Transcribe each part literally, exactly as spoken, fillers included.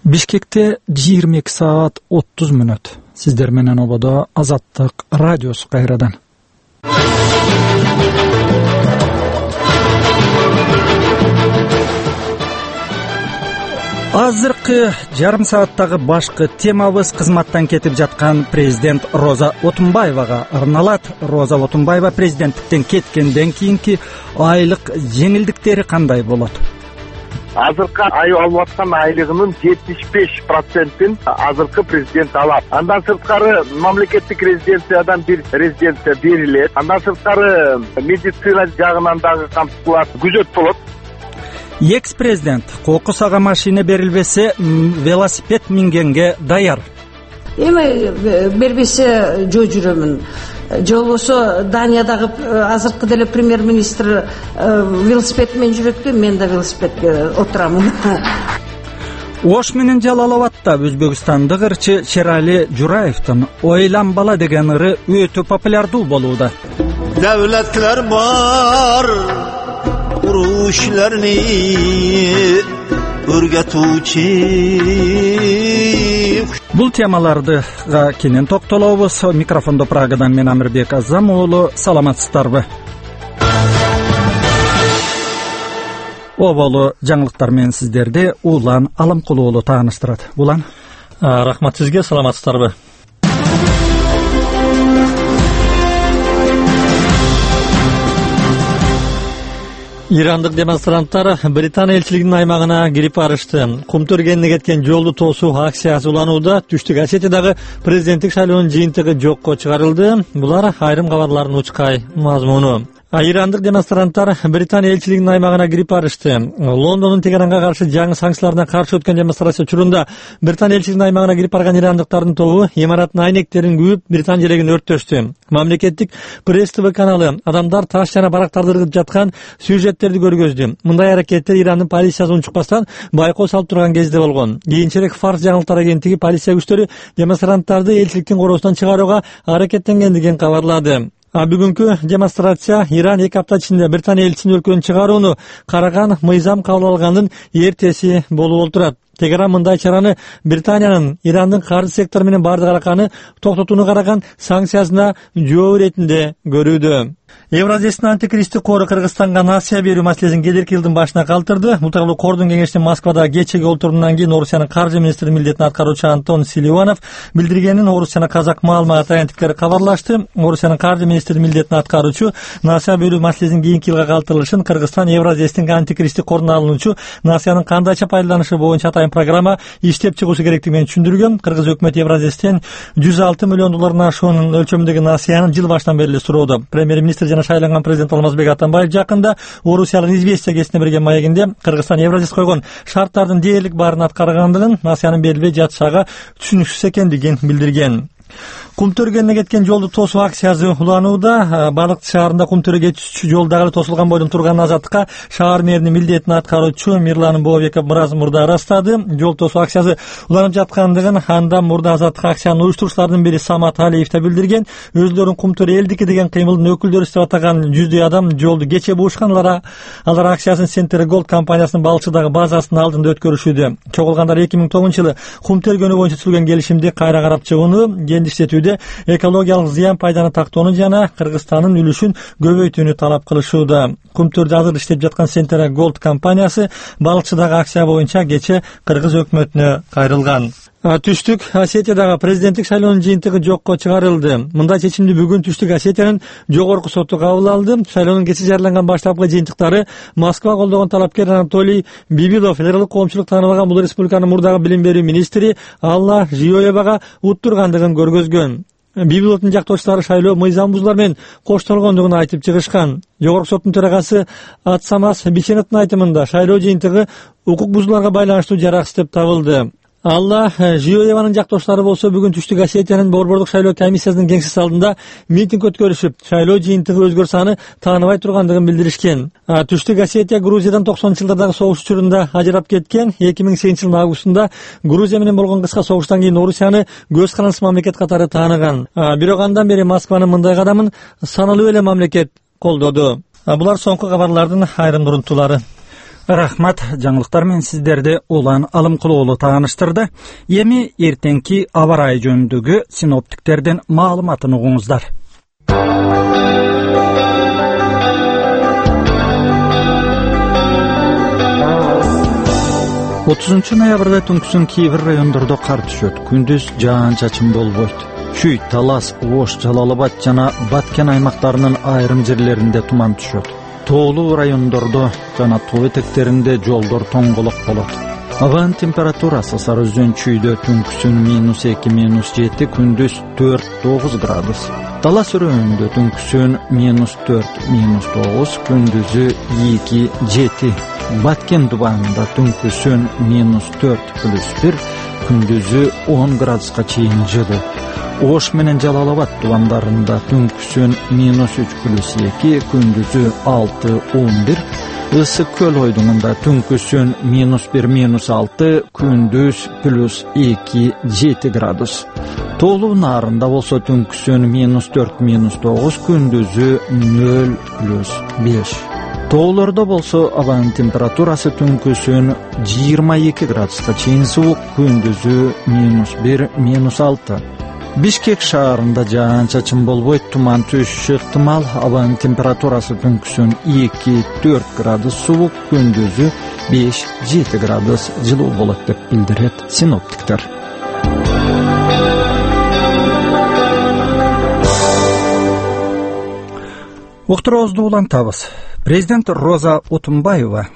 Бишкекте жыйырма эки саат отуз мүнөт. Сиздер менен ободо Азаттык радиосу кайрадан. Азыркы жарым сааттагы башкы темабыз кызматтан кетип жаткан президент Роза Отунбаевага арналат. Роза Отунбаева президенттиктен кеткенден кийинки айлык жеңилдиктери кандай болот? Азыркы ай алып аткан айлыгынын жетимиш беш процентин азыркы президент алат. Андан сырткары мамлекеттик резиденциядан бир резиденция берилет. Андан сырткары медицина жагынан дагы камтылат, күзөт болот. Экс-президент кокус ага машина берилбесе велосипед мингенге даяр. Эми бербесе жөө жүрөмүн. Же болбосо Даниядагы азыркы деле премьер-министр велосипед менен жүрөт экен, мен да велосипедке отурамын. Ош менен Жалал Абадта Өзбекстандык ырчы Шерали Жураевдин ойланбала деген ыры өтө популярдуу болууда. Devletler var uruşlarını örgetuvchi. Бул темаларды кенен токтолобуз. Микрофондо Прагадан мен Амирбек Азам уулу. Саламатсыздарбы? Оболу жаңылыктар менен сиздерди Улан Аламкулуу уулу тааныштырат. Улан, рахмат сизге, саламатсыздарбы? Ирандык демонстранттар Британия элчилигинин аймагына кирип барышты. Кумтөргенине кеткен жолду тосуу акциясы уланууда. Түштүк Осетиядагы президенттик шайлоонун жыйынтыгы жокко чыгарылды. Булар айрым кабарлардын учкай мазмуну. Ирандык демонстранттар Британия элчилигинин аймагына кирип барышты. Лондондун Тегеранга каршы жаңы санкцияларына каршы өткөн демонстрация учурунда Британия элчилигинин аймагына кирип барган ирандыктардын тобу имараттын айнектерин күйүп, Британия жерегин өрттөштү. Мамлекеттик пресс ТВ каналы адамдар таш жана барактарды ыргытып жаткан сюжеттерди көргөздү. Мындай аракеттер Ирандын полициясы унчукпастан байкоо салып турган кезде болгон. Кийинчерээк Фарс жаңылыктар агенттиги полиция күчтөрү демонстранттарды элчиликтин короосунан чыгарууга аракеттенгендигин кабарлады. А бүгүнкү демонстрация Иран эки апта ичинде Британия элчисин өлкөдөн чыгарууну караган мыйзам кабыл алгандын эртеси болуп отурат. Тегеран мындай чараны Британиянын Ирандын каржы сектору менен бардык араканы токтотууну караган санкциясына жооп иретинде көрүүдө. Евразиялык антикристик кору Кыргызстанга насыя берүү маселесин келерки жылдын башына калтырды. Бул тууралуу кордун кеңешинин Москвада кечеги олтуруудан кийин Орусиянын каржы министри милдетин аткаруучу Антон Селиванов билдиргенин Орусиянын Казак маалымат агенттиктери кабарлашты. Орусиянын каржы министри милдетин аткаруучу насыя берүү маселесинин кийинки жылга калтырылышын Кыргызстан Евразиялык антикристик кордон алынуучу насыянын кандайча пайдаланышы боюнча атайын программа иштеп чыгушу керектигин менен түшүндүргөн. Кыргыз өкмөтү Евразиялыктан жүз алты миллион доллардан ашуунун өлчөмүндөгү насыяны жыл башынан бери эле суроодо. Премьер-министр жана шайланган президент Алмазбек Атамбаев жакында Орусиялык Известия гезитине берген маегинде Кыргызстан Евразиялык койгон шарттардын дээрлик баарын аткаргандыгын, насыянын берилбей жатышага түшүнүксүз экендигин билдирген. Кумтөргенине кеткен жолду тосуу акциясы уланууда. Балык шаарында кумтөргө кетүүчү жол дагы тосулган бойдон турган Азаттыкка шаар мэринин милдетин аткаруучу Мирлан Бообеков мураз мурда ырастады. Жол тосуу акциясы уланып жаткандыгын андан мурда Азаттык акциянын уюштуруучуларынын бири Самат Алиев да билдирген. Өзлөрүн Кумтөр элдики деген кыймылдын өкүлдөрү деп атаган жүздөй адам жолду кече буушкан. Алар акциясын Центр Голд компаниясынын Балчыдагы базасынын алдында өткөрүшүүдө. Чогулгандар эки миң тогузунчу жылы кумтөргөнү боюнча түзүлгөн келишимди кайра карап чыгууну, кендиштетүүдө экологиялык зыян пайданы тактоону жана Кыргызстандын үлүшүн көбөйтүүнү талап кылышууда. Кумтөрдө азыр иштеп жаткан Центр Голд компаниясы Балчыдагы акция боюнча кече Кыргыз өкмөтүнө кайрылган. Түштүк Осетиядагы президенттик шайлоонун жыйынтыгы жокко чыгарылды. Мындай чечимди бүгүн Түштүк Осетиянын жогорку соту кабыл алды. Шайлоонун кече жарыяланган баштапкы жыйынтыктары Москва колдогон талапкер Анатолий Бибилов, федералдык коомчулук таанылаган бул республиканын мурдагы билим берүү министри Алла Жиоевага уттургандыгын көргөзгөн. Бибиловдун жактоочулары шайлоо мыйзам бузуулар менен коштолгондугун айтып чыгышкан. Жогорку соттун төрагасы Атсамас Бисеновдун айтымында шайлоо жыйынтыгы укук бузууларга байланыштуу жараксыз деп табылды. Алла Жиоеванын жактоочулары болсо бүгүн Түштүк Осетиянын борбордук шайлоо комиссиясынын кеңсеси алдында митинг өткөрүшүп, шайлоо жыйынтыгы өзгөрсө аны тааныбай тургандыгын билдиришкен. Түштүк Осетия Грузиядан токсонунчу жылдардагы согуш учурунда ажырап кеткен. эки миң сегизинчи жылдын августунда Грузия менен болгон кыска согуштан кийин Орусияны көз карандысыз мамлекет катары тааныган. Бирок андан бери Москванын мындай кадамын саналуу эле мамлекет колдоду. Булар соңку кабарлардын айрым урунтуулары. Рахмат, жаңылыктар менен сиздерди Улан Алымкулуулу тааныштырды. Эми эртеңки аба ырайы жөнүндөгү синоптиктердин маалыматын угуңуздар. отузунчу ноябрда түнкүсүн кээ бир райондордо кар түшөт. Күндүз жаан-чачын болбойт. Шүй, Талас, Ош, Жалал-Абад жана Баткен аймактарынын айрым жерлеринде туман түшөт. Тоолуу райондордо жана тоо этектеринде жолдор тоңголок болот. Абанын температурасы Сары Өзөн чүйдө түнкүсүн минус эки минус жети, күндүз төрт тогуз градус. Талас өрөөнүндө түнкүсүн минус төрт минус тогуз, күндүзү эки жети. Баткен дубанында түнкүсүн минус төрт плюс бир, күндүзү он градуска чейин жылуу. Ош менен Жалал-Абад дубандарында түнкүсүн минус үч плюс эки, күндүзү алты он бир. Ысык көл ойдуңунда түнкүсүн минус бир минус алты, күндүз плюс эки жети градус. Тоолуу Нарында болсо түнкүсүн минус төрт минус тогуз, күндүзү нөл плюс беш. Тоолордо болсо абанын температурасы түнкүсүн жыйырма эки градуска чейин суук, күндүзү минус бир минус алты. Бишкек шаарында жаан-чачын болбойт, туман түшүшү ыктымал. Абанын температурасы түнкүсүн эки төрт градус суук, күндүзү беш жети градус жылуу болот деп билдирет синоптиктер. Уктуруубузду улантабыз. Президент Роза Отунбаева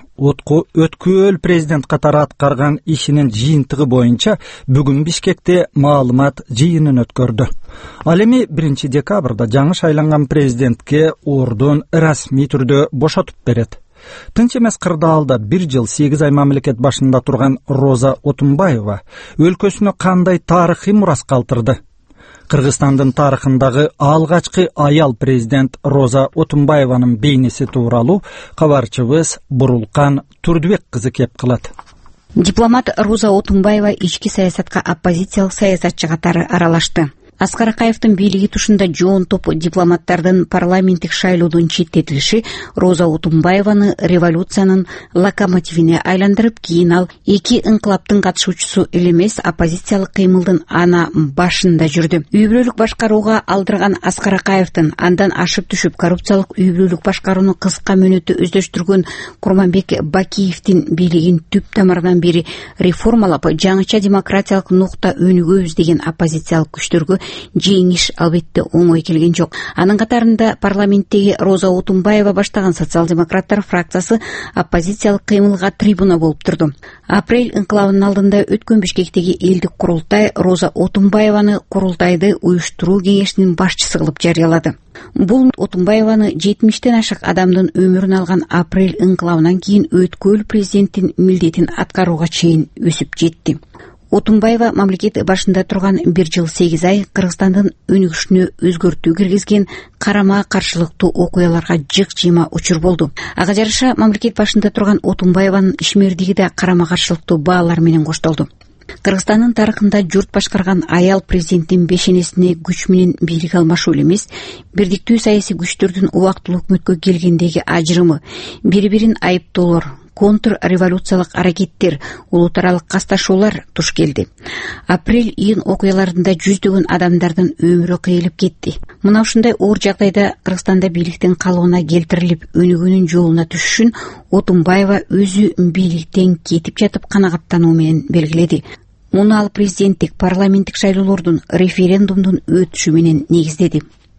өткүл президент катары аткарган ишинин жыйынтыгы боюнча бүгүн Бишкекте маалымат жыйынын өткөрдү. Ал эми биринчи декабрда жаңы шайланган президентке ордун расмий түрдө бошотуп берет. Тынч эмес кырдаалда бир жыл сегиз ай мамлекет башында турган Роза Отунбаева өлкөсүнө кандай тарыхый мурас калтырды? Кыргызстандын тарыхындагы алгачкы аял президент Роза Отунбаеванын бейнеси тууралуу кабарчыбыз Бурулкан Турдубек кызы кеп кылат. Дипломат Роза Отунбаева ички саясатка оппозициялык саясатчы катары аралашты. Аскар Акаевдин бийлиги тушунда жоон топ дипломаттардын парламенттик шайлоодон четтетилиши Роза Отунбаеваны революциянын локомотивине айландырып, кийин ал эки ыңкылаптын катышуучусу эле эмес, оппозициялык кыймылдын ана башында жүрдү. Үй бүлөлүк башкарууга алдырган Аскар Акаевдин андан ашып түшүп коррупциялык үй бүлөлүк башкарууну кыска мөөнөттө өздөштүргөн Курманбек Бакиевдин бийлигин түп тамырынан бери реформалап, жаңыча демократиялык нукта өнүгөбүз деген оппозициялык күчтөргө жеңиш албетте оңой келген жок. Анын катарында парламенттеги Роза Отунбаева баштаган социал-демократтар фракциясы оппозициялык кыймылга трибуна болуп турду. Апрель ыңкылабынын алдында өткөн Бишкектеги элдик курултай Роза Отунбаеваны курултайды уюштуруу кеңешинин башчысы кылып жарыялады. Бул Отунбаеваны жетимиштен ашык адамдын өмүрүн алган апрель ыңкылабынан кийин өткөл президенттин милдетин аткарууга чейин өсүп жетти. Отунбаева мамлекет башында турган бир жыл сегиз ай Кыргызстандын өнүгүшүнө өзгөртүү киргизген карама каршылыктуу окуяларга жык-жыйма учур болду. Ага жараша мамлекет башында турган Отунбаеванын ишмердиги да карама каршылыктуу баалар менен коштолду. Кыргызстандын тарыхында журт башкарган аял президенттин бешенесине күч менен бийлик алмашуу эле эмес, бирдиктүү саясий күчтөрдүн убактылуу өкмөткө келгендеги ажырымы, бири-бирин айыптоолор, контрреволюциялык аракеттер, улут аралык касташуулар туш келди. Апрель-июнь окуяларында жүздөгөн адамдардын өмүрү кыйылып кетти. Мына ушундай оор жагдайда Кыргызстанда бийликтин калыбына келтирилип, өнүгүүнүн жолуна түшүшүн Отунбаева өзү бийликтен кетип жатып канагаттануу менен белгиледи. Муну ал президенттик, парламенттик шайлоолордун, референдумдун өтүшү менен негиздеди.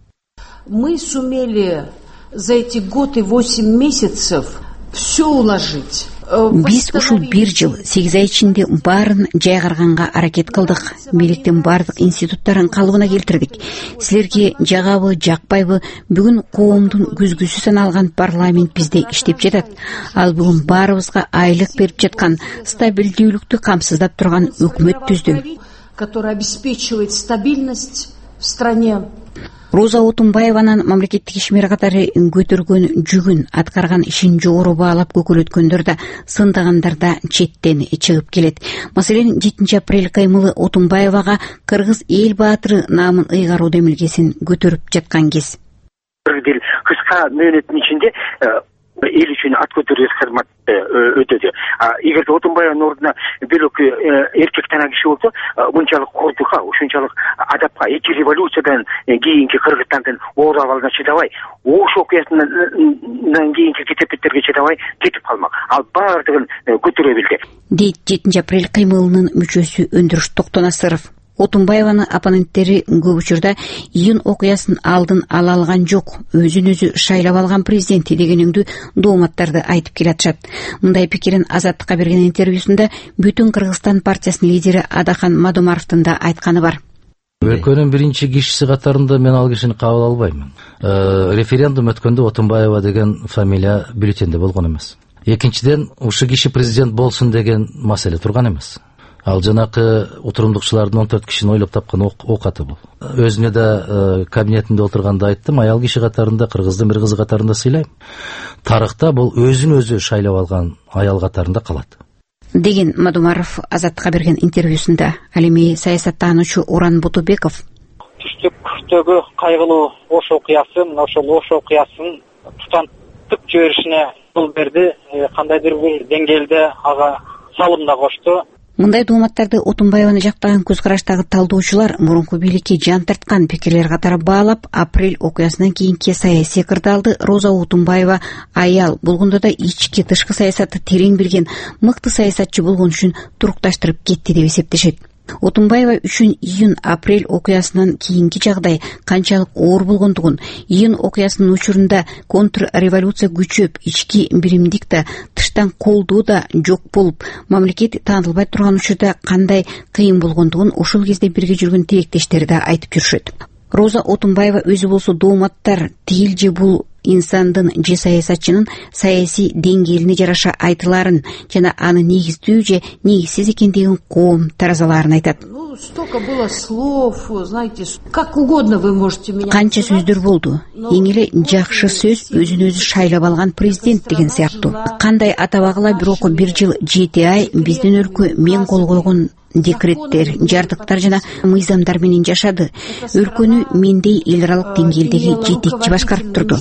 Мы сумели за эти год и восемь месяцев все уложить. Биз ушул бир жыл сегиз ай ичинде баарын жайгарганга аракет кылдык. Бийликтин бардык институттарын калыбына келтирдик. Силерге жагабы, жакпайбы, бүгүн коомдун күзгүсү саналган парламент бизде иштеп жатат. Ал бүгүн баарыбызга айлык берип жаткан, стабилдүүлүктү камсыздап турган өкмөт түздү, который обеспечивает стабильность в стране. Роза Отунбаеванын мамлекеттик ишмер катары көтөргөн жүгүн, аткарган ишин жогору баалап көкөлөткөндөр да, сындагандар да четтен чыгып келет. Маселен, жетинчи апрель каймылы Отунбаевага кыргыз эл баатыры наамын ыйгаруу демилгесин көтөрүп жаткан кез. Бир кыска мөөнөттүн ичинде эл үчүн ат көтөрүүчү кызматты өтөдү. Эгерде Отунбаевдин ордуна бөлөк эркек тана киши болсо, мынчалык кордукка, ушунчалык адапка, эки революциядан кийинки Кыргызстандын оор абалына чыдабай, Ош окуясынан кийинки кетепеттерге чыдабай кетип калмак. Ал баардыгын көтөрө билди. Дейт жетинчи апрель кыймылынын мүчөсү Өндүрүш Токтонасыров. Отунбаеваны оппоненттери көп учурда июнь окуясын алдын ала алган жок, өзүн өзү шайлап алган президенти дегенеңдүү дооматтарды айтып келатышат. Мындай пикирин Азаттыкка берген интервьюсунда Бүтүн Кыргызстан партиясынын лидери Адахан Мадумаровдун да айтканы бар. Өлкөнүн биринчи кишиси катарында мен ал кишини кабыл албаймын. Референдум өткөндө Отунбаева деген фамилия бюллетенде болгон эмес. Экинчиден, ушул киши президент болсун деген маселе турган эмес. Ал жанакы отурумдукчулардын он төрт кишини ойлоп тапкан оокаты бул. Өзүнө да кабинетинде отурганда айттым, аял киши катарында, кыргыздын бир кызы катарында сыйлайм. Тарыхта бул өзүн өзү шайлап алган аял катарында калат. Деген Мадумаров Азаттыкка берген интервьюсунда. Ал эми саясаттануучу Оран Бутубеков. Түштүктөгү кайгылуу Ош окуясы, мына ошол Ош окуясын тутантып жиберишине жол берди. Кандайдыр бир деңгээлде ага салым да кошту. Мындай дооматтарды Отунбаеваны жактаган көз караштагы талдоочулар мурунку бийликке жан тарткан пикирлер катары баалап, апрель окуясынан кийинки саясий кырдаалды Роза Отунбаева аял болгондо да ички тышкы саясатты терең билген мыкты саясатчы болгон үчүн турукташтырып кетти деп эсептешет. Отунбаева үчүн июнь-апрель окуясынан кийинки жагдай канчалык оор болгондугун, июнь окуясынын учурунда контрреволюция күчөп, ички биримдик да, тыштан колдоо да жок болуп, мамлекет таанылбай турган учурда кандай кыйын болгондугун ошол кезде бирге жүргөн тилектештери да айтып жүрүшөт. Роза Отунбаева өзү болсо дооматтар тигил же бул инсандын же саясатчынын саясий деңгээлине жараша айтыларын жана аны негиздүү же негизсиз экендигин коом таразаларын айтат. Ну, столько было слов, знаете, как угодно вы можете меня... Канча сөздөр болду. Эң эле жакшы сөз өзүн өзү шайлап алган президент деген сыяктуу. Кандай атабагыла бирок бир жыл жети ай биздин өлкө мен кол койгон декреттер, жардыктар жана мыйзамдар менен жашады. Өлкөнү мендей эл аралык деңгээлдеги жетекчи башкарып турду.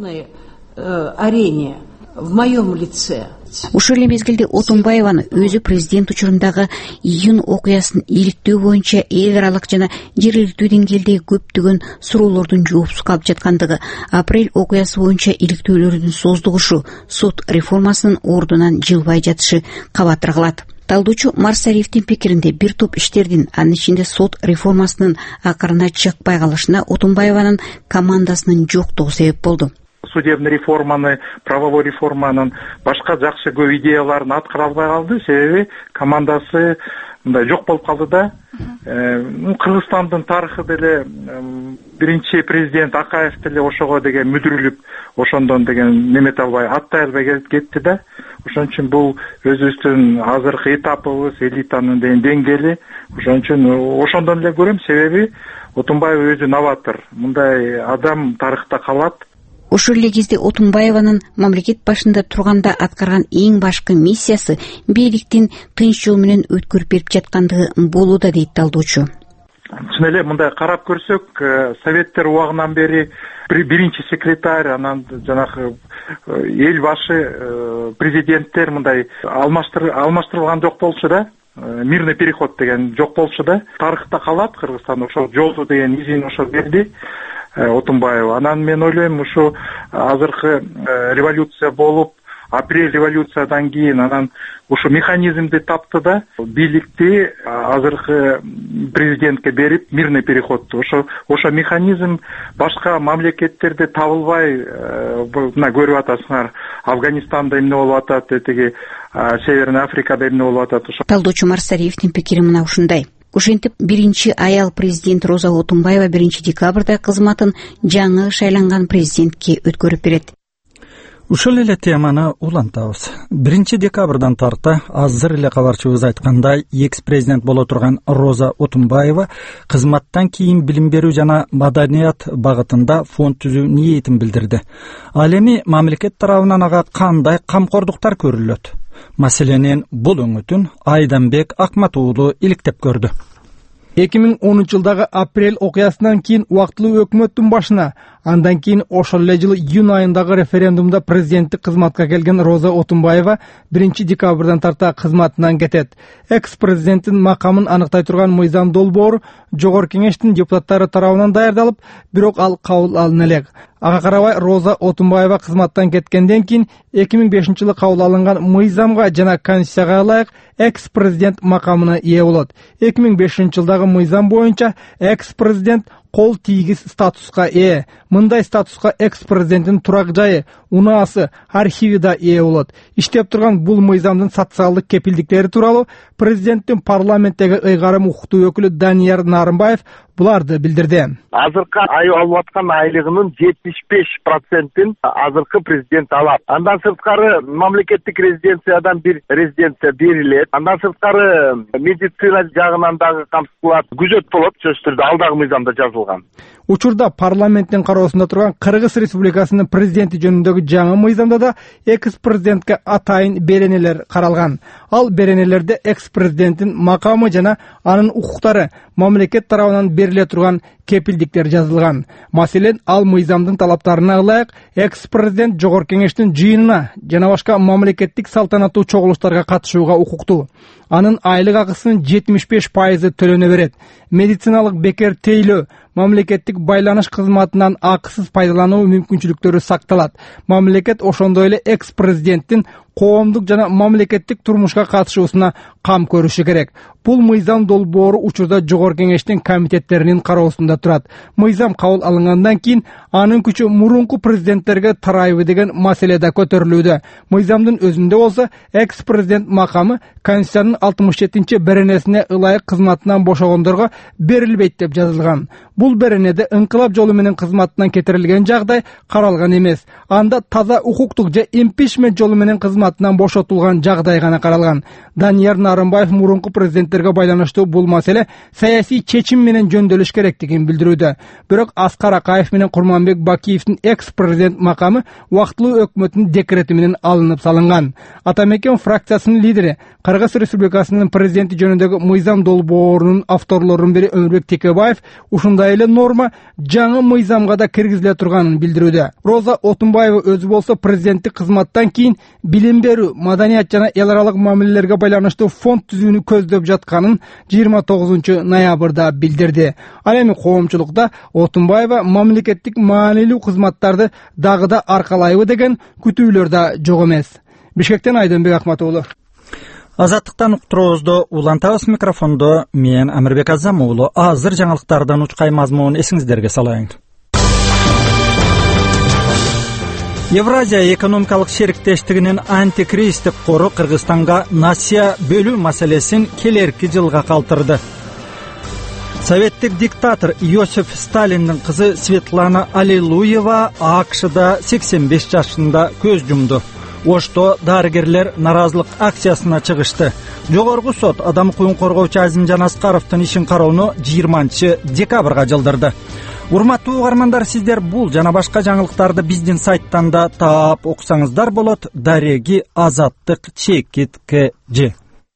Арене в моем лице. Ушул эле мезгилде Отунбаеваны өзү президент учурундагы июнь окуясын иликтөө боюнча эл аралык жана жергиликтүү деңгээлдеги көптөгөн суроолордун жоопсуз калып жаткандыгы, апрель окуясы боюнча иликтөөлөрдүн создугушу, сот реформасынын ордунан жылбай жатышы кабатыр кылат. Талдоочу Марсариевдин пикиринде бир топ иштердин, анын ичинде сот реформасынын акырына чыкпай калышына Отунбаеванын командасынын жоктугу себеп болду. Судебный реформаны, правовой реформанын башка жакшы көп идеяларын аткара албай калды, себеби командасы мындай жок болуп калды да. Кыргызстандын тарыхы деле биринчи президент Акаев деле ошого деген мүдүрүлүп, ошондон деген немете албай, аттай албай кетти да. Ошон үчүн бул өзүбүздүн азыркы этапыбыз, элитанын деген деңгээли. Ошон үчүн ошондон эле көрөм, себеби Отунбаев өзү новатор. Мындай адам тарыхта калат. Ошол эле кезде Отунбаеванын мамлекет башында турганда аткарган эң башкы миссиясы бийликтин тынч жол менен өткөрүп берип жаткандыгы болууда, дейт талдоочу. Чын эле мындай карап көрсөк, советтер убагынан бери биринчи секретарь, анан жанагы эл башы президенттер мындай алмаштырылган жок болчу да. Мирный переход деген жок болчу да. Тарыхта калат Кыргызстан, ошол жолду деген изин ошо берди Отунбаева. Анан мен ойлойм, ушу азыркы революция болуп, апрель революциядан кийин анан ушу механизмди тапты да, бийликти азыркы президентке берип, мирный переход. Ошо ошо механизм башка мамлекеттерде табылбай, мына көрүп атасыңар, Афганистанда эмне болуп атат, тиги Северный Африкада эмне болуп атат. Талдоочу Марсариевдин пикири мына ушундай. Ошентип биринчи аял президент Роза Отунбаева биринчи декабрда кызматын жаңы шайланган президентке өткөрүп берет. Ушул эле теманы улантабыз. биринчи декабрдан тарта азыр эле кабарчыбыз айткандай, экс-президент боло турган Роза Отунбаева кызматтан кийин билим берүү жана маданият багытында фонд түзүү ниетин билдирди. Ал эми мамлекет тарабынан ага кандай камкордуктар көрүлөт? Маселенин бул өңүтүн Айданбек Акмат уулу иликтеп көрдү. эки миң онунчу жылдагы апрель окуясынан кийин убактылуу өкмөттүн башына Андан кийин ошол эле жылы июнь айындагы референдумда президенттик кызматка келген Роза Отунбаева биринчи декабрдан тарта кызматынан кетет. Экс-президенттин макамын аныктай турган мыйзам долбоору Жогорку Кеңештин депутаттары тарабынан даярдалып, бирок ал кабыл алына элек. Ага карабай Роза Отунбаева кызматтан кеткенден кийин эки миң бешинчи жылы кабыл алынган мыйзамга жана конституцияга ылайык экс-президент макамына ээ болот. эки миң бешинчи жылдагы мыйзам боюнча экс-президент кол тийгиз статуска ээ. Мындай статуска экс-президенттин турак жайы, унаасы, архиви да ээ болот. Иштеп турган бул мыйзамдын социалдык кепилдиктери тууралуу президенттин парламенттеги ыйгарым укуктуу өкүлү Данияр Нарымбаев буларды билдирди. Азыркы аю алып аткан айлыгынын жетимиш беш процентин азыркы президент алат. Андан сырткары мамлекеттик резиденциядан бир резиденция берилет. Андан сырткары медицина жагынан дагы камсыздалат. Күзөт болот, сөзсүз түрдө ал дагы мыйзамда жазылган. Учурда парламенттин кароосунда турган Кыргыз Республикасынын президенти жөнүндөгү жаңы мыйзамда да экс-президентке атайын беренелер каралган. Ал беренелерде экс-президенттин макамы жана анын укуктары мамлекет тарабынан бериле турган кепилдиктер жазылган. Маселен, ал мыйзамдын талаптарына ылайык экс-президент Жогорку Кеңештин жыйынына жана башка мамлекеттик салтанаттуу чогулуштарга катышууга укуктуу. Анын айлык акысынын жетимиш беш пайызы төлөнө берет. Медициналык бекер тейлөө, мамлекеттик байланыш кызматынан акысыз пайдалануу мүмкүнчүлүктөрү сакталат. Мамлекет ошондой эле экс-президенттин коомдук жана мамлекеттик турмушка катышуусуна кам көрүшү керек. Бул мыйзам долбоору учурда Жогорку Кеңештин комитеттеринин кароосунда турат. Мыйзам кабыл алынгандан кийин анын күчү мурунку президенттерге тарайбы деген маселе да көтөрүлүүдө. Мыйзамдын өзүндө болсо экс-президент макамы Конституциянын алтымыш жетинчи беренесине ылайык кызматынан бошогондорго берилбейт деп жазылган. Бул беренеде ыңкылап жолу менен кызматынан кетирилген жагдай каралган эмес. Анда таза укуктук же импичмент жолу менен кызматынан бошотулган жагдай гана каралган. Данияр Нарымбаев мурунку президенттерге байланыштуу бул маселе саясий чечим менен жөндөлүш керектигин билдирүүдө. Бирок Аскар Акаев менен Курманбек Бакиевдин экс-президент макамы убактылуу өкмөттүн декрети менен алынып салынган. Атамекен фракциясынын лидери, Кыргыз Республикасынын президенти жөнүндөгү мыйзам долбоорунун авторлорунун бири Өмүрбек Текебаев ушундай эле норма жаңы мыйзамга да киргизиле турганын билдирүүдө. Роза Отунбаева өзү болсо президенттик кызматтан кийин билим берүү, маданият жана эл аралык мамилелерге байланыштуу фонд түзүүнү көздөп жатканын жыйырма тогузунчу ноябрда билдирди. Ал эми коомчулукта Отунбаева мамлекеттик маанилүү кызматтарды дагы да аркалайбы деген күтүүлөр да жок эмес. Бишкектен Айдынбек Акматуулу. Азаттыктан уктуруубузду улантабыз. Микрофондо мен Амирбек Азам уулу. Азыр жаңылыктардан учкай мазмуун эсиңиздерге салайын. Евразия экономикалык шериктештигинин антикризистик кору Кыргызстанга насия бөлүү маселесин келерки жылга калтырды. Советтик диктатор Иосиф Сталиндин кызы Светлана Аллилуева АКШда сексен беш жашында көз жумду. Ошто дарыгерлер наразылык акциясына чыгышты. Жогорку сот адам укугун коргоочу Азимжан Аскаровдун ишин кароону жыйырманчы декабрга жылдырды. Урматтуу угармандар, сиздер бул жана башка жаңылыктарды биздин сайттан да таап окусаңыздар болот. Дареги Азаттык чекит кж.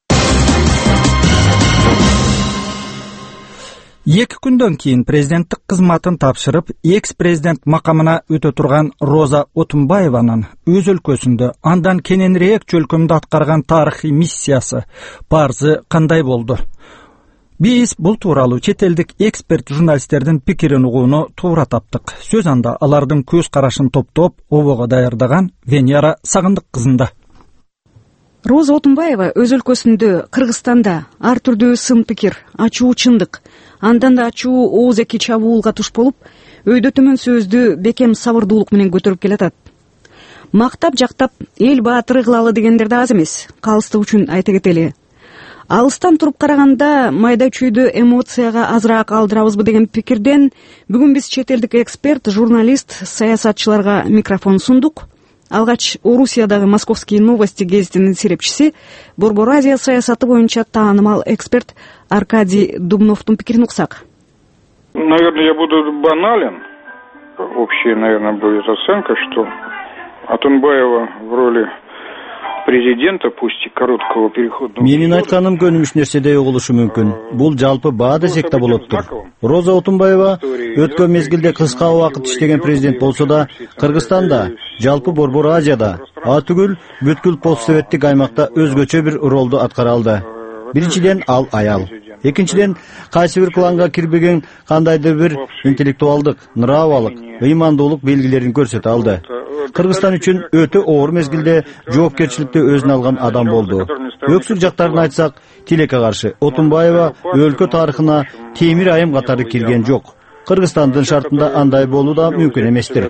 Эки күндөн кийин президенттик кызматын тапшырып, экс-президент макамына өтө турган Роза Отунбаеванын өз өлкөсүндө андан кененирээк чөлкөмдө аткарган тарыхый миссиясы, парзы кандай болду? Биз бул тууралуу чет элдик эксперт журналисттердин пикирин угууну туура таптык. Сөз анда алардын көз карашын топтоп, обого даярдаган Венера Сагындык кызында. Роза Отунбаева өз өлкөсүндө, Кыргызстанда ар түрдүү сын пикир, ачуу чындык, андан да ачуу ооз-эки чабуулга туш болуп, өйдө төмөн сөздү бекем сабырдуулук менен көтөрүп келатат. Мактап жактап эл баатыры кылалы дегендер да аз эмес. Калыстык үчүн айта кетели. Алыстан туруп караганда майда чүйдү эмоцияга азыраак алдырабызбы деген пикирден бүгүн биз чет элдик эксперт, журналист, саясатчыларга микрофон сундук. Алгач Орусиядагы Московские новости гезитинин серепчиси, Борбор Азия саясаты боюнча таанымал эксперт Аркадий Дубновдун пикирин уксак. Наверное, я буду банален. Общая, наверное, будет оценка, что Отунбаева в роли президента, пусть и короткого переходного. Менин айтканым көнүмүш нерседей угулушу мүмкүн. Бул жалпы баа десек да болоттур. Роза Отунбаева өткөн мезгилде кыска убакыт иштеген президент болсо да, Кыргызстанда, жалпы Борбор Азияда, атүгүл бүткүл постсоветтик аймакта өзгөчө бир ролду аткара алды. Биринчиден ал аял. Экинчиден кайсы бир кланга кирбеген кандайдыр бир интеллектуалдык, нравалык, ыймандуулук белгилерин көрсөтө алды. Кыргызстан үчүн өтө оор мезгилде жоопкерчиликти өзүнө алган адам болду. Өксүк жактарын айтсак, тилекке каршы Отунбаева өлкө тарыхына темир айым катары кирген жок. Кыргызстандын шартында андай болуу да мүмкүн эместир.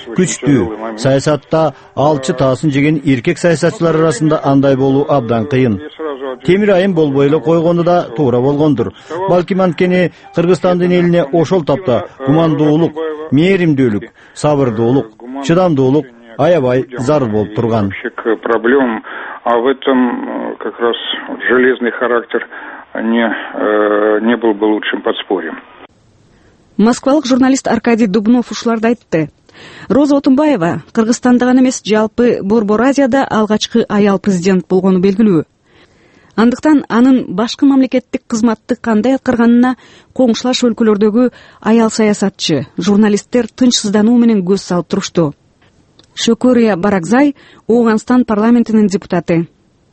Күчтүү саясатта алчы таасын жеген эркек саясатчылар арасында андай болуу абдан кыйын. Темир айым болбой эле койгону да туура болгондур. Балким анткени Кыргызстандын элине ошол тапта гумандуулук, мээримдүүлүк, сабырдуулук, чыдамдуулук аябай зарыл болуп турган. Проблем, а в этом как раз железный характер не не был бы лучшим подспорьем. Москвалык журналист Аркадий Дубнов ушуларды айтты. Роза Отунбаева Кыргызстанда гана эмес, жалпы Борбор Азияда алгачкы аял президент болгону белгилүү. Андыктан анын башкы мамлекеттик кызматты кандай аткарганына коңшулаш өлкөлөрдөгү аял саясатчы, журналисттер тынчсыздануу менен көз салып турушту. Шөкөрия Баракзай Ооганстан парламентинин депутаты.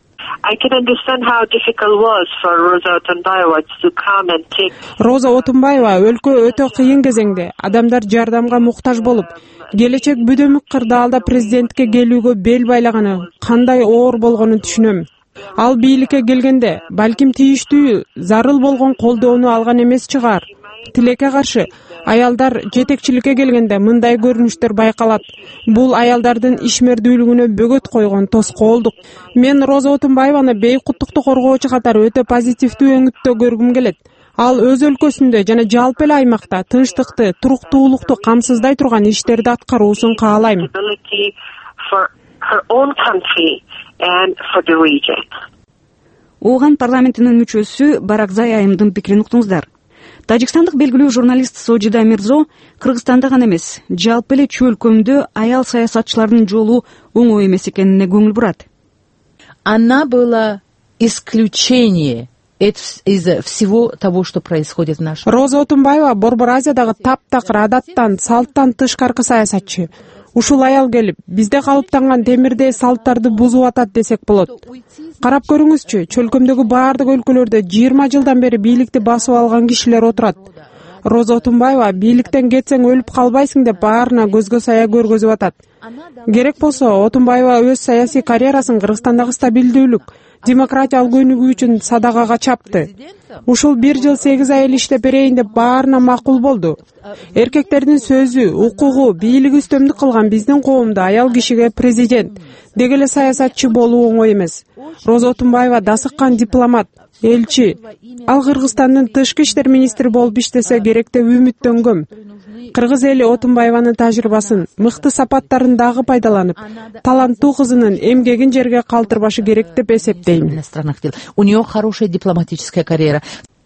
I can understand how difficult was for Rosa Otunbayeva to come and take. Роза Отунбаева өлкө өтө кыйын кезеңде адамдар жардамга муктаж болуп, келечек бүдөмүк кырдаалда президентке келүүгө бел байлаганы кандай оор болгонун түшүнөм. Ал бийликке келгенде балким тийиштүү, зарыл болгон колдоону алган эмес чыгар. Тилекке каршы аялдар жетекчиликке келгенде мындай көрүнүштөр байкалат. Бул аялдардын ишмердүүлүгүнө бөгөт койгон тоскоолдук. Мен Роза Отунбаеваны бейкуттукту коргоочу катары өтө позитивдүү өңүттө көргүм келет. Ал өз өлкөсүндө жана жалпы эле аймакта тынчтыкты, туруктуулукту камсыздай турган иштерди аткаруусун каалайм. Ооган парламентинин мүчөсү Баракзай айымдын пикирин уктуңуздар. Тажикстандык белгилүү журналист Сожида Мирзо Кыргызстанда гана эмес, жалпы эле чөлкөмдө аял саясатчылардын жолу оңой эмес экенине көңүл бурат. Она была исключение из всего того, что происходит в нашем. Роза Отунбаева Борбор Азиядагы таптакыр адаттан, салттан тышкаркы саясатчы. Ушул аял келип, бизде калыптанган темирдей салттарды бузуп атат десек болот. Карап көрүңүзчү, чөлкөмдөгү баардык өлкөлөрдө жыйырма жылдан бери бийликти басып алган кишилер отурат. Роза Отунбаева бийликтен кетсең өлүп калбайсың деп баарына көзгө сая көргөзүп атат. Керек болсо Отунбаева өз саясий карьерасын Кыргызстандагы стабилдүүлүк, демократия алгөнүгү үчүн садагага чапты. Ушул бир жыл сегиз ай иштеп берейин деп баарына макул болду. Эркектердин сөзү, укугу, бийлиги үстөмдүк кылган биздин коомдо аял кишиге президент, дегеле саясатчы болуу оңой эмес. Роза Отунбаева дасыккан дипломат, элчи. Ал Кыргызстандын тышкы иштер министри болуп иштесе керек деп үмүттөнгөм. Кыргыз эли Отунбаеванын тажрыйбасын, мыкты сапаттарын дагы пайдаланып, таланттуу кызынын эмгегин жерге калтырбашы керек деп эсептейм. У нее хорошая дипломатическая карьера.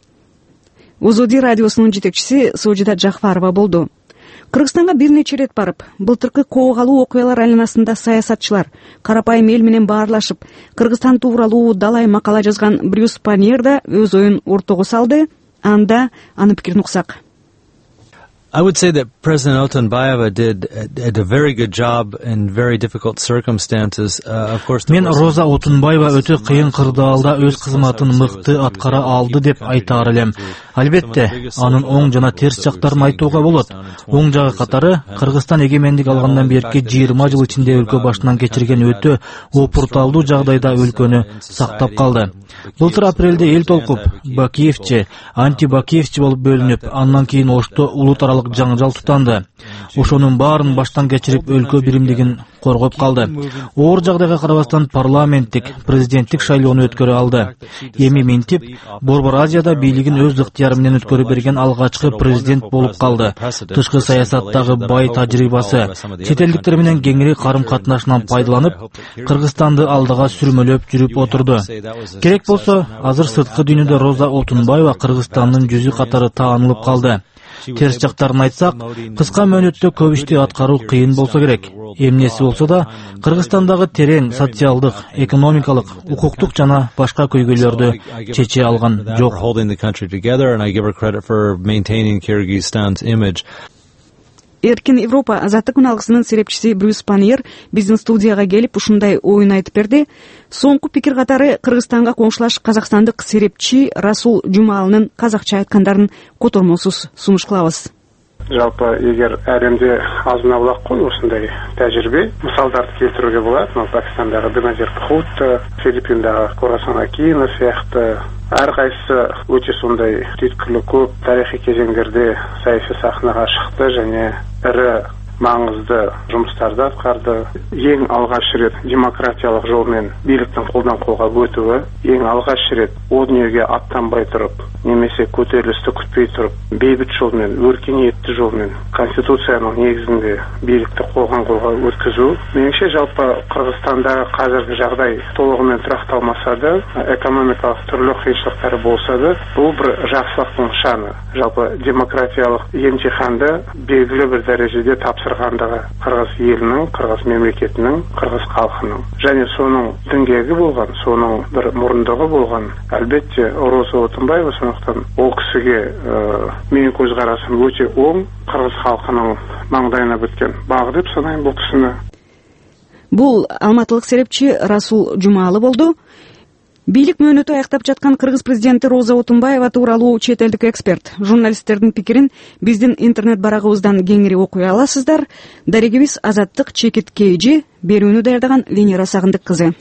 Узуди радиосунун жетекчиси Сожида Жахварова болду. Кыргызстанга бир нече ирет барып, былтыркы коогалуу окуялар айланасында саясатчылар карапайым эл менен баарлашып, Кыргызстан тууралуу далай макала жазган Брюс Паньер да өз оюн ортого салды. Анда анын пикирин уксак. I would say that President Otunbayeva did did a very good job in very difficult circumstances. Uh, of course, Мен Роза Отунбаева өтө кыйын кырдаалда өз кызматын мыкты аткара алды деп айтаар элем. Албетте, анын оң жана терс жактарын айтууга болот. Оң жагы катары Кыргызстан эгемендик алгандан берки жыйырма жыл ичинде өлкө башынан кечирген өтө опурталдуу жагдайда өлкөнү сактап калды. Былтыр апрелде эл толкуп, Бакиевчи, анти-Бакиевчи болуп бөлүнүп, андан кийин Ошто улут аралык жаңжал тутанды. Ошонун баарын баштан кечирип өлкө биримдигин коргоп калды. Оор жагдайга карабастан парламенттик, президенттик шайлоону өткөрө алды. Эми минтип, Борбор Азияда бийлигин өз ыктыяры менен өткөрүп берген алгачкы президент болуп калды. Тышкы саясаттагы бай тажрыйбасы, чет элдиктер менен кеңири карым-катнашынан пайдаланып, Кыргызстанды алдыга сүрмөлөп жүрүп отурду. Керек болсо, азыр сырткы дүйнөдө Роза Отунбаева Кыргызстандын жүзү катары таанылып калды. терс жактарын айтсак, кыска мөөнөттө көп ишти аткаруу кыйын болсо керек. Эмнеси болсо да, Кыргызстандагы терең социалдык, экономикалык, укуктук жана башка көйгөйлөрдү чече алган жок. Эркин Европа азаттык алгысынын серепчиси Брюс Паньер биздин студияга келип ушундай оюн айтып берди. Соңку пикир катары Кыргызстанга коңшулаш казакстандык серепчи Расул Жумалынын казакча айткандарын котормосуз сунуш кылабыз. Жалпы эгер әлемде азына булак кой ушундай тажрыйба, мисалдарды келтирүүгө болот. Пакистандагы Беназир Бхутто, Филиппиндагы Курасан Акинов сыяктуу ар кайсы өтө сондай түйткүлүү көп тарыхый кезеңдерде саясий сахнага чыкты жана ири маңызды жумуштарды аткарды. Эң алгач рет демократиялык жол менен бийликтин колдон колго өтүүгө, эң алгач рет о дүйнөгө аттанбай туруп, немесе көтөрүлүштү күтпөй туруп, бейбит жол менен, өркениеттүү жол менен конституциянын негизинде бийликти колдон колго өткөзүү. Менимче жалпы Кыргызстандагы казыркы жагдай толугу менен туракталмаса да, экономикалык түрлүү кыйынчылыктары болсо да, бул бир жакшылыктын шаны. Жалпы демократиялык эмтиханды белгилүү бир дарежеде тапшыргандыгы Кыргыз элинин, Кыргыз мемлекетинин, Кыргыз калкынын және сонун деңгээги болгон, сонун бир мурындыгы болгон албетте Роза Отунбаева. Сондуктан ол кишиге менин көз карашым өтө оң, Кыргыз калкынын маңдайына бүткен баг деп санайм бул кишини. Бул алматылык серепчи Расул Жумалы болду. Бийлик мөөнөтү аяктап жаткан Кыргыз президенти Роза Отунбаева тууралуу чет элдик эксперт, журналисттердин пикирин биздин интернет барагыбыздан кеңири окуй аласыздар. Дарегибиз Азаттык чекиткейжи, берүүнү даярдаган Венера Сагындык кызы.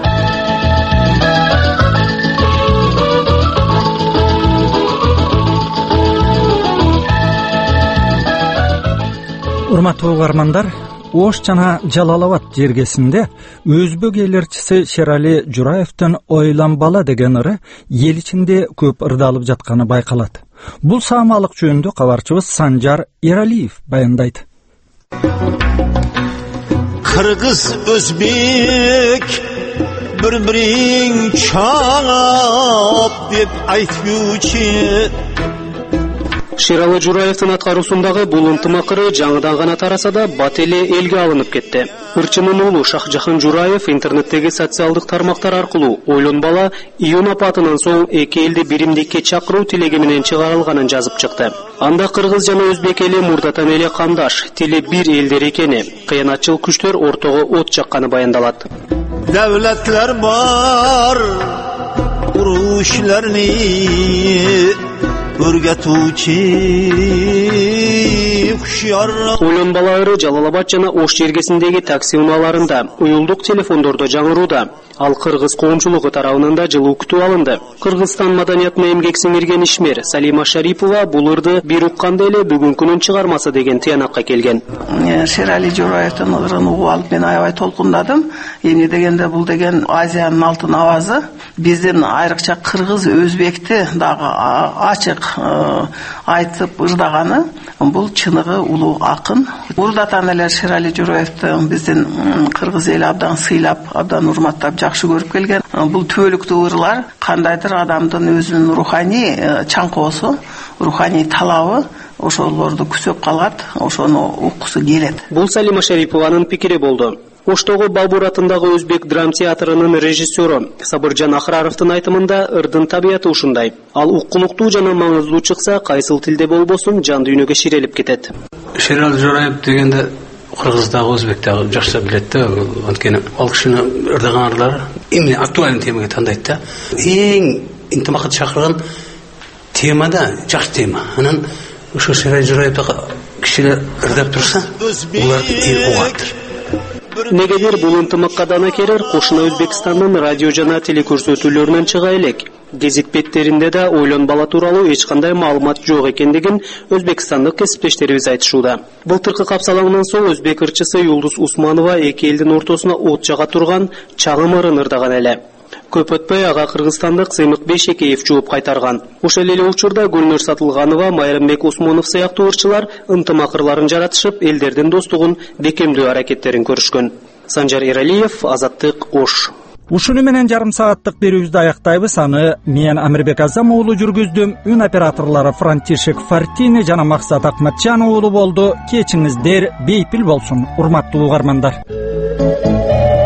Урматтуу угармандар, Ош жана Жалалабад жергесинде өзбек элчиси Шерали Жураевдин ойланбала деген ыры эл ичинде көп ырдалып жатканы байкалат. Бул саамалык жөнүндө кабарчыбыз Санжар Эралиев баяндайт. Кыргыз өзбек bir-birin çağap деп айтпүүчү. Шерали Жураевдин аткаруусундагы бул ынтымакыры жаңыдан гана тараса да бат эле элге алынып кетти. Ырчынын уулу Шахжахан Жураев интернеттеги социалдык тармактар аркылуу ойлонбала июнь апатынан соң эки элди биримдикке чакыруу тилеги менен чыгарылганын жазып чыкты. Анда кыргыз жана өзбек эли мурдатан эле кандаш, тили бир элдер экени, кыянатчыл күчтөр ортого от жакканы баяндалат. Devletler var, uruşlarını Ойлонбала ыры Жалалабад жана Ош жергесиндеги такси унааларында, уюлдук телефондордо жаңырууда. Ал кыргыз коомчулугу тарабынан да жылуу күтүү алынды. Кыргызстан маданиятына эмгек сиңирген ишмер Салима Шарипова бул ырды бир укканда эле бүгүнкүнүн чыгармасы деген тыянакка келген. Шерали Жураевдин ырын угуп алып мен аябай толкундадым. Эмне дегенде бул деген Азиянын алтын авазы. Биздин айрыкча кыргыз өзбекти дагы ачык айтып ырдаганы бул чыныгы улуу акын. Мурдатан эле Шерали Жураевди биздин кыргыз эли абдан сыйлап, абдан урматтап жакшы көрүп келген. Бул түбөлүктүү ырлар кандайдыр адамдын өзүнүн руханий чаңкоосу, руханий талабы ошолорду күзөп калат, ошону уккусу келет. Бул Салима Шарипованын пикири болду. Оштогу Балбур атындагы өзбек драм театрынын режиссеру Сабыржан Ахраровдун айтымында ырдын табияты ушундай. Ал уккулуктуу жана маңыздуу чыкса, кайсыл тилде болбосун жан дүйнөгө ширелип кетет. Шерали Жураев дегенде кыргыздагы өзбектагы жакшы билет да, анткени ал кишинин ырдаган ырлары эмне актуален темага тандайт да. Эң интимакты чакырган тема да жакшы тема. Анан ошо Шерали Жураевди кишилер ырдап турса, буларды эл угат. Негедир бул ынтымакка дана керер кошуна Өзбекстандын радио жана телекөрсөтүүлөрүнөн чыга элек. Гезит беттеринде да ойлонбала тууралуу эч кандай маалымат жок экендигин өзбекстандык кесиптештерибиз айтышууда. Былтыркы капсалаңдан соң өзбек ырчысы Юлдуз Усманова эки элдин ортосуна от жага турган чагым ырын ырдаган эле. Көп өтпөй ага кыргызстандык Сыймык Бейшекеев жооп кайтарган. Ошол эле учурда Гүлнөр Сатылганова, Майрамбек Осмонов сыяктуу ырчылар ынтымакырларын жаратышып, элдердин достугун бекемдөө аракеттерин көрүшкөн. Санжар Эралиев, Азаттык, Ош. ушуну менен жарым сааттык берүүбүздү аяктайбыз. Аны мен Амирбек Азам уулу жүргүздүм. Үн операторлору Франтишек Фартини жана Максат Акматжан уулу болду. Кечиңиздер бейпил болсун, урматтуу угармандар.